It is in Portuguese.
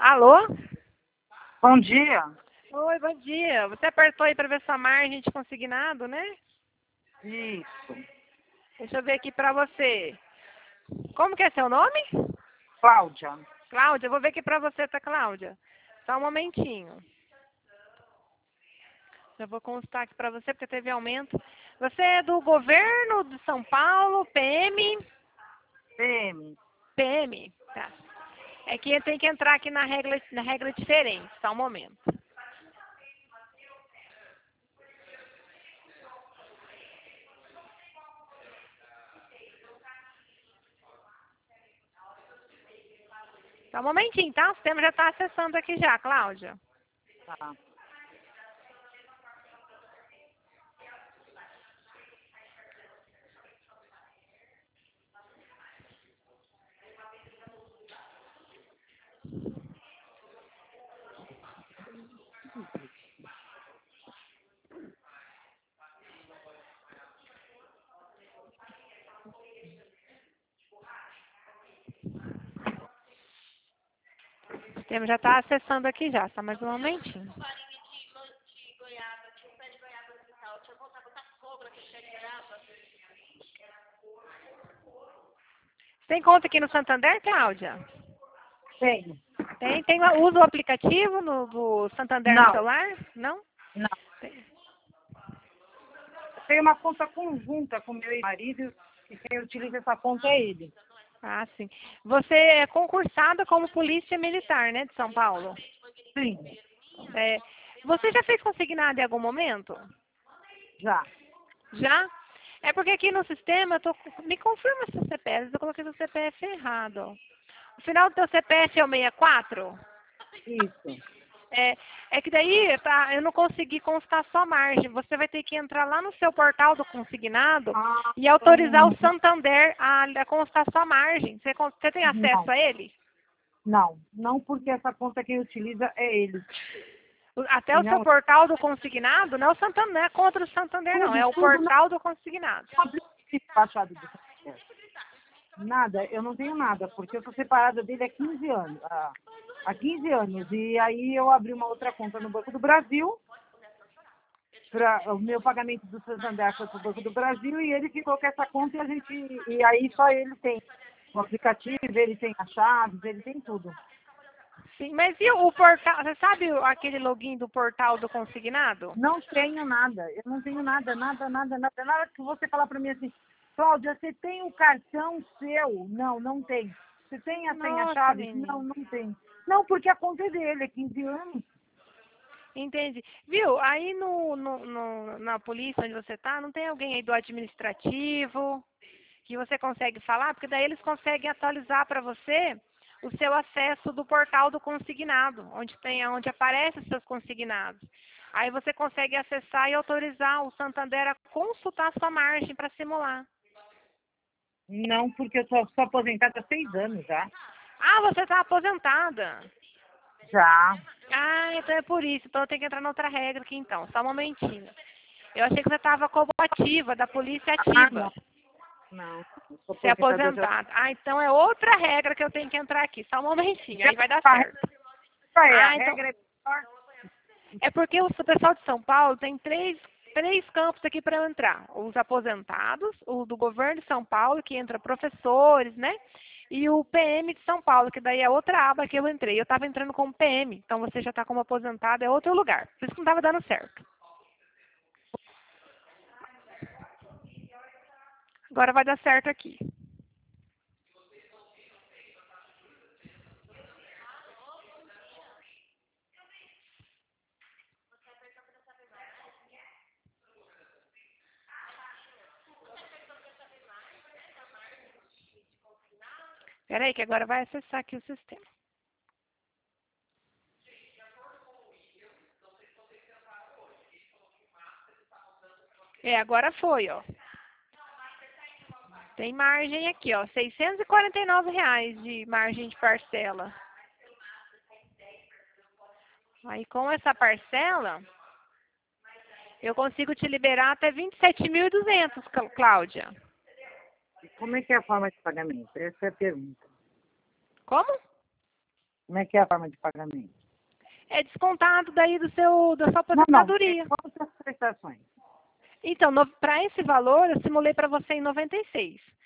Alô? Bom dia. Oi, bom dia. Você apertou aí para ver sua margem de consignado, né? Isso. Deixa eu ver aqui para você. Como que é seu nome? Cláudia. Cláudia, eu vou ver aqui para você, tá, Cláudia? Só um momentinho. Já vou constar aqui para você, porque teve aumento. Você é do governo de São Paulo, PM? PM. PM, tá. É que tem que entrar aqui na regra diferente, só um momento. Só um momentinho, tá? O sistema já está acessando aqui já, Cláudia. Tá. O sistema já está acessando aqui já, só mais um momentinho. Tem conta aqui no Santander, Cláudia? Tenho. Usa o aplicativo do Santander no Não. celular? Não? Não. Tem. Tenho uma conta conjunta com meu marido e quem utiliza essa conta é ele. Ah, sim. Você é concursada como polícia militar, né, de São Paulo? Sim. É, você já fez consignado em algum momento? Já. Já? É porque aqui no sistema, me confirma seu CPF, eu coloquei seu CPF errado. Ó. O final do seu CPF é o 64? Isso. É que daí eu não consegui constar sua margem. Você vai ter que entrar lá no seu portal do consignado Ah, e autorizar o Santander a constar sua margem. Você tem acesso não. a ele? Não. Não porque essa conta quem utiliza é ele. Até E o seu não, portal do consignado, não é o Santander, não é contra o Santander, não. tudo, É o tudo não portal do consignado. aplicativo baixado do Santander. Nada, eu não tenho nada, porque eu sou separada dele há 15 anos. Há 15 anos. E aí eu abri uma outra conta no Banco do Brasil. O meu pagamento do Santander foi para o Banco do Brasil e ele ficou com essa conta e aí só ele tem o aplicativo, ele tem as chaves, ele tem tudo. Sim, mas e o portal? Você sabe aquele login do portal do consignado? Não tenho nada, eu não tenho nada, nada, nada, nada. Nada que você falar para mim assim, Cláudia, você tem o cartão seu? Não, não tem. Você tem a Nossa, senha-chave? Não, menina. não tem. Não, porque a conta é dele, é 15 anos. Entendi. Viu? Aí na polícia onde você está, não tem alguém aí do administrativo que você consegue falar? Porque daí eles conseguem atualizar para você o seu acesso do portal do consignado, onde aparecem os seus consignados. Aí você consegue acessar e autorizar o Santander a consultar a sua margem para simular. Não, porque eu sou aposentada há 6 anos já. Ah, você está aposentada. Já. Ah, então é por isso. Então eu tenho que entrar na outra regra aqui então. Só um momentinho. Eu achei que você estava como ativa, da polícia Ah, ativa. não. Não, eu sou Ser aposentada já. aposentada. Ah, então é outra regra que eu tenho que entrar aqui. Só um momentinho, Já aí vai dar a certo. a Ah, então. regra é melhor. É porque o pessoal de São Paulo tem três campos aqui para eu entrar. Os aposentados, o do governo de São Paulo, que entra professores, né? E o PM de São Paulo, que daí é outra aba que eu entrei. Eu estava entrando como PM, então você já está como aposentado, é outro lugar. Por isso que não estava dando certo. Agora vai dar certo aqui. Espera aí que agora vai acessar aqui o sistema. Agora foi, ó. Tem margem aqui, ó. R$ 649 de margem de parcela. Aí com essa parcela, eu consigo te liberar até 27.200, Cláudia. Como é que é a forma de pagamento? Essa é a pergunta. Como? Como é que é a forma de pagamento? É descontado daí da sua Não, aposentadoria. quais são as prestações? Então, para esse valor, eu simulei para você em 96.